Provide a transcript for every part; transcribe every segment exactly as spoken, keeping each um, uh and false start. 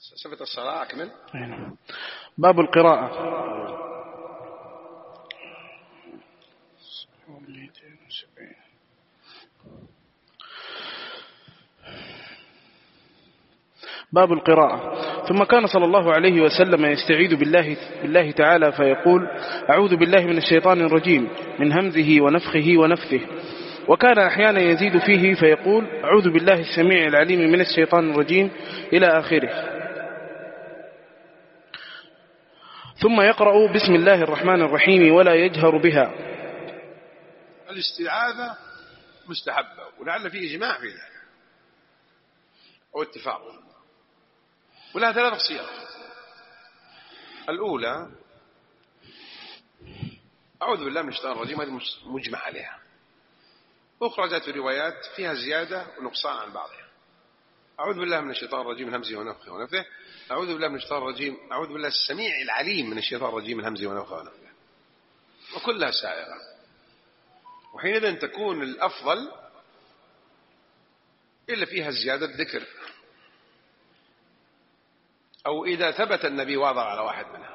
صفة الصلاة أكمل. باب القراءة. باب القراءة. ثم كان صلى الله عليه وسلم يستعيذ بالله, بالله تعالى فيقول: أعوذ بالله من الشيطان الرجيم من همزه ونفخه ونفثه. وكان أحيانا يزيد فيه فيقول: أعوذ بالله السميع العليم من الشيطان الرجيم إلى آخره. ثم يقرأ بسم الله الرحمن الرحيم ولا يجهر بها. الاستعاذة مستحبة، ولعل فيه إجماع في ذلك أو اتفاق، ولها ثلاث صيغ. الأولى أعوذ بالله من الشيطان الرجيم، هذه مجمع عليها. أخرى جاءت في روايات فيها زيادة ونقصان عن بعضها. أعوذ بالله من الشيطان الرجيم من همزه ونفخه ونفثه. أعوذ بالله من الشيطان الرجيم أعوذ بالله السميع العليم من الشيطان الرجيم من همزه ونفخه ونفثه. وكلها سائغة، وحينئذ تكون الأفضل إلا فيها زيادة ذكر، أو إذا ثبت النبي واضع على واحد منها.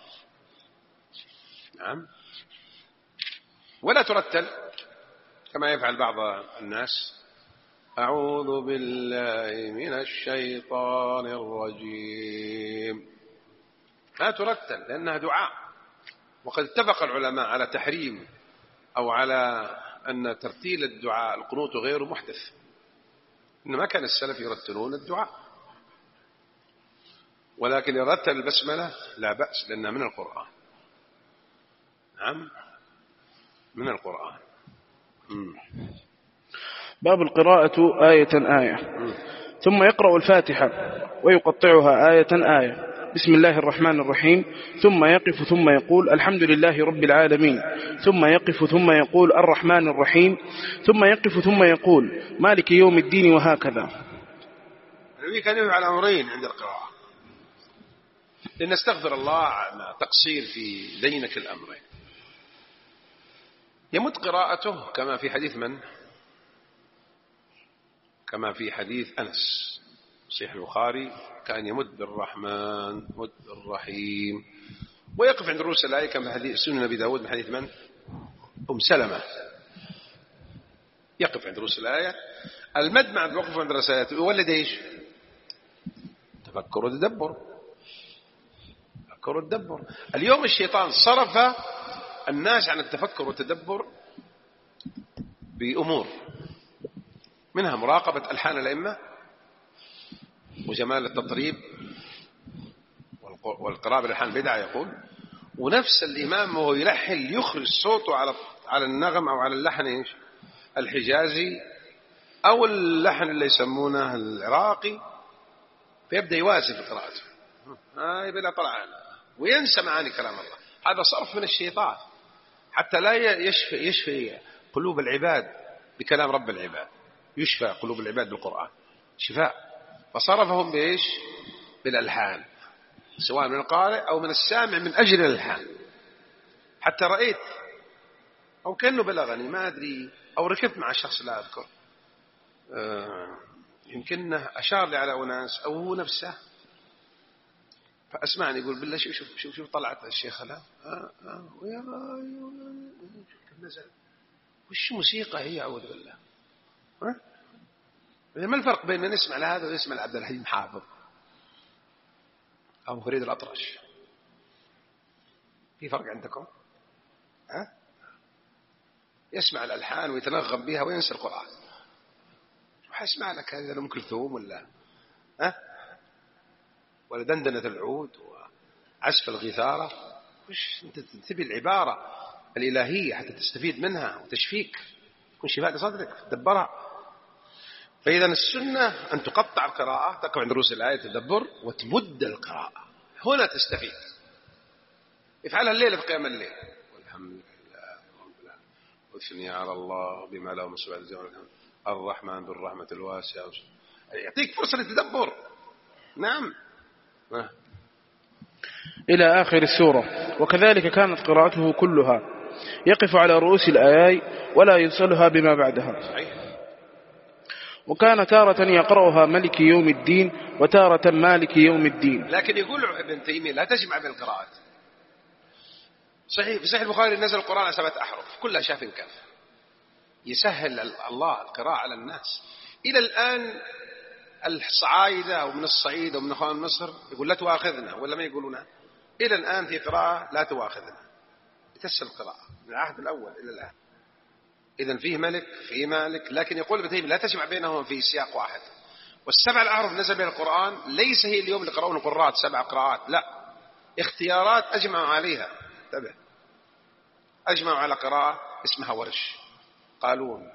نعم. ولا ترتل كما يفعل بعض الناس: أعوذ بالله من الشيطان الرجيم. لا ترتل لأنها دعاء، وقد اتفق العلماء على تحريم أو على أن ترتيل الدعاء القنوت غير محدث، إنما كان السلف يرتلون الدعاء، ولكن يرتل البسملة لا بأس لأنها من القرآن. نعم، من القرآن. مم. باب القراءة آية آية. مم. ثم يقرأ الفاتحة ويقطعها آية آية. بسم الله الرحمن الرحيم، ثم يقف ثم يقول الحمد لله رب العالمين، ثم يقف ثم يقول الرحمن الرحيم، ثم يقف ثم يقول مالك يوم الدين، وهكذا. النبي كان يفعل أمرين عند القراءة، لنستغفر الله عن تقصير في دينك الأمرين. يمد قراءته كما في حديث من؟ كما في حديث أنس صحيح البخاري، كان يمد بالرحمن مد الرحيم، ويقف عند رؤوس الآية كما حديث سنن أبي داود من حديث من؟ أم سلمة. يقف عند رؤوس الآية. المد مع الوقف عند رؤوس الآية يولد إيش؟ تفكر وتدبر. تفكر وتدبر. اليوم الشيطان صرف الناس عن التفكر والتدبر بأمور، منها مراقبة ألحان الأئمة وجمال التطريب والقراءة بالألحان بدعة يقول، ونفس الإمام وهو يلحن يخرج صوته على على النغم أو على اللحن إيش؟ الحجازي أو اللحن اللي يسمونه العراقي، فيبدأ يوازن في قراءته هاي بلا طلعان وينسى معاني كلام الله. هذا صرف من الشيطان حتى لا يشفي يشفي قلوب العباد بكلام رب العباد، يشفى قلوب العباد بالقرآن شفاء، فصرفهم بإيش؟ بالألحان، سواء من القارئ أو من السامع من أجل الألحان. حتى رأيت أو كأنه بلغني ما أدري، أو ركبت مع شخص لا أذكر، آه يمكنه أشار لي على أناس أو هو نفسه، فأسمعني يقول بالله شوف شوف شوف, شوف طلعت الشيخ لا آه آه ويا كيف نزل، وش موسيقى هي أعوذ بالله. ها؟ ما الفرق بين أن نسمع لهذا ونسمع لعبد الحليم حافظ أو فريد الأطرش؟ في فرق عندكم؟ ها؟ يسمع الألحان ويتنغم بها وينسى القرآن، وحيسمع لك هذا أم كلثوم ولا ها؟ ولا دندنة العود وعزف الغيثارة. وش أنت تبي العبارة الإلهية حتى تستفيد منها وتشفيك، تكون شفاء لصدرك تدبرها. فإذا السنة أن تقطع القراءة، تقف عند رؤوس الآية تدبر وتمد القراءة، هنا تستفيد. افعلها الليلة في قيام الليل، والحمد لله رب العالمين واثني على الله بما له من سبحانه وتعالى الرحمن بالرحمة الواسعة، يعطيك فرصة للتدبر. نعم. إلى آخر السورة. وكذلك كانت قراءته كلها، يقف على رؤوس الآيات ولا يوصلها بما بعدها. وكان تارة يقرأها ملك يوم الدين وتارة مالك يوم الدين. لكن يقول ابن تيمية لا تجمع بين القراءات. صحيح في صحيح البخاري نزل القرآن على سبعة أحرف كلها شاف كاف، يسهل الله القراءة على الناس. إلى الآن الصعايدة أو من الصعيد أو من أخوان مصر يقول لا تواخذنا ولا ما يقولونها، إلى الآن في قراءة لا تواخذنا، تسهل القراءة من العهد الأول إلى الآن. إذن فيه ملك فيه مالك، لكن يقول ابن تيمية لا تجمع بينهم في سياق واحد. والسبع الأحرف نزل بين القرآن ليس هي اليوم اللي قرأون القراءات سبع قراءات، لا، اختيارات أجمعوا عليها. انتبه، أجمعوا على قراءة اسمها ورش، قالون،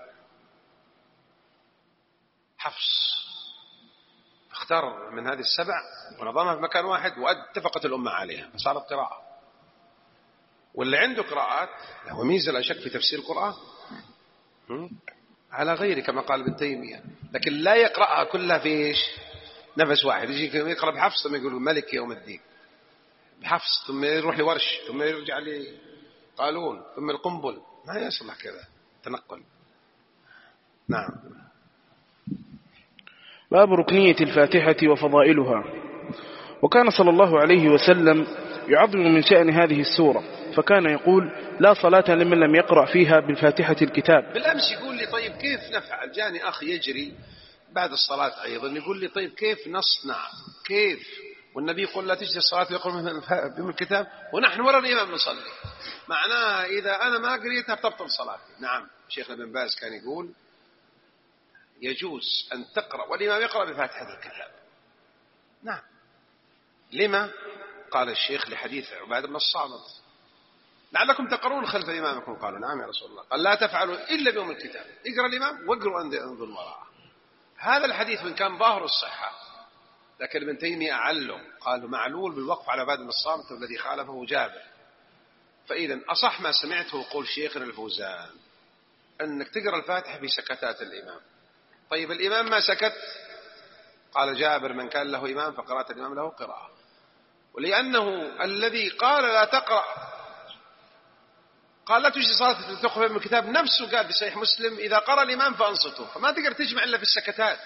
حفص، اختار من هذه السبع ونظمها في مكان واحد واتفقت الأمة عليها فصارت قراءة. واللي عنده قراءات له ميزة لا شك في تفسير القرآن على غيره كما قال ابن تيمية، لكن لا يقرأها كلها في إيش نفس واحد. يجي يقرأ بحفص ثم يقول ملك يوم الدين بحفص، ثم يروح لورش، ثم يرجع لقالون، ثم القنبل، ما يصلح كذا تنقل. نعم. باب ركنية الفاتحة وفضائلها. وكان صلى الله عليه وسلم يعظم من شأن هذه السورة، فكان يقول لا صلاة لمن لم يقرأ فيها بالفاتحة الكتاب. بالأمس يقول لي طيب كيف نفعل؟ جاني أخ يجري بعد الصلاة أيضا يقول لي طيب كيف نصنع؟ كيف والنبي يقول لا تجزي الصلاة ويقرأ من الكتاب ونحن وراء الإمام نصلي؟ معناه إذا أنا ما قريتها بتبطل صلاتي. نعم، شيخنا بن باز كان يقول يجوز أن تقرأ والإمام يقرأ بفاتحة الكتاب. نعم. لما؟ قال الشيخ لحديث عبادة بن الصامت لعلكم تقرؤون خلف إمامكم. قالوا نعم يا رسول الله. قال لا تفعلوا إلا بيوم الكتاب، اقرأ الإمام واقرأوا أنظر وراءه. هذا الحديث من كان ظاهر الصحة، لكن ابن تيمية أعله، قالوا معلول بالوقف على عبادة بن الصامت والذي خالفه جابر. فإذا أصح ما سمعته قول شيخنا الفوزان أنك تقرأ الفاتحة في سكتات الإمام. طيب الإمام ما سكت، قال جابر من كان له إمام فقراءة الإمام له قراءة. ولأنه الذي قال لا تقرأ قال لا تجزي صلاة تخفى من الكتاب نفسه قال بصحيح مسلم إذا قرأ الإمام فأنصتوا، فما تقدر تجمع إلا في السكتات،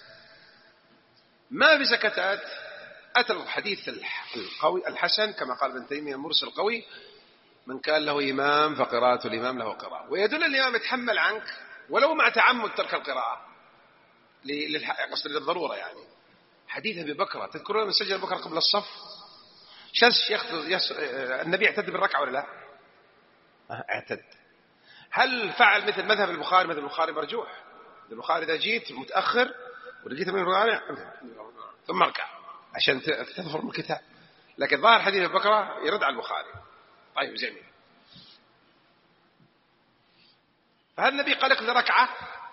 ما في سكتات. أتى الحديث القوي الحسن كما قال ابن تيمية المرسل القوي من كان له إمام فقراءة الإمام له قراءة، ويدل الإمام يتحمل عنك ولو مع تعمد ترك القراءة قصد للضرورة. يعني حديث أبي بكر تذكرون من سجل بكر قبل الصف شاس يخ... النبي اعتد بالركعة ولا لا؟ اعتد. هل فعل مثل مذهب البخاري؟ مثل البخاري مرجوح. البخاري إذا جيت متأخر ولقيت من البخاري ثم اركع عشان تظهر من الكتاب، لكن ظاهر حديث أبي بكر يرد على البخاري. طيب جميل. فهل النبي قال لك ركعة؟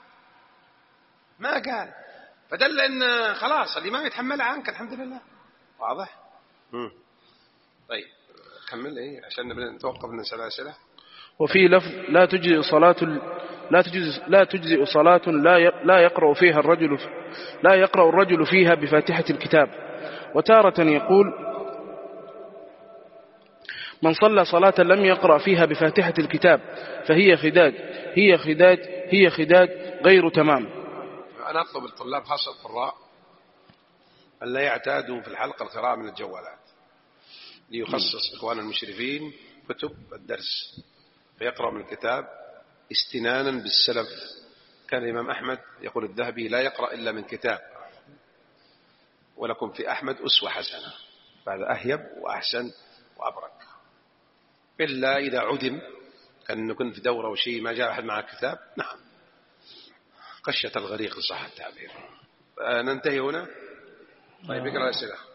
ما قال، فدل ان خلاص الإمام يتحمل عنك الحمد لله. واضح؟ مم. طيب كمل ايه عشان نتوقف نسأل أسئلة. وفي لفظ لا تجزئ صلاة لا تجزئ لا تجزئ صلاة لا لا يقرأ فيها الرجل لا يقرأ الرجل فيها بفاتحة الكتاب. وتارة يقول من صلى صلاة لم يقرأ فيها بفاتحة الكتاب فهي خداج هي خداج هي خداج غير تمام. أنا أطلب الطلاب خاصة القراء أن لا يعتادوا في الحلقة القراءة من الجوالات، ليخصص إخوان المشرفين كتب الدرس فيقرأ من الكتاب استنانا بالسلف. كان الإمام أحمد يقول الذهبي لا يقرأ إلا من كتاب، ولكم في أحمد أسوة حسنة، فهذا أهيب وأحسن وأبرك. إلا إذا عدم كان نكون في دورة وشيء ما جاء أحد مع الكتاب، نعم قشة الغريق صح التعبير. ننتهي هنا. طيب اقرأ الأسئلة.